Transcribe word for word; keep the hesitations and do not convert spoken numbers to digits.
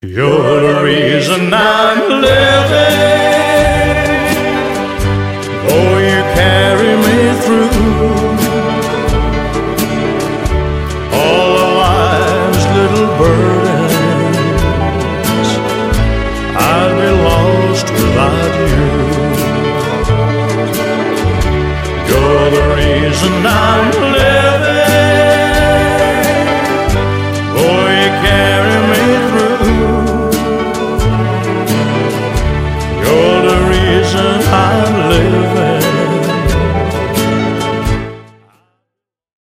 You're the reason I'm living, though you carry me through all of life's little burdens. I'd be lost without you. You're the reason I'm living.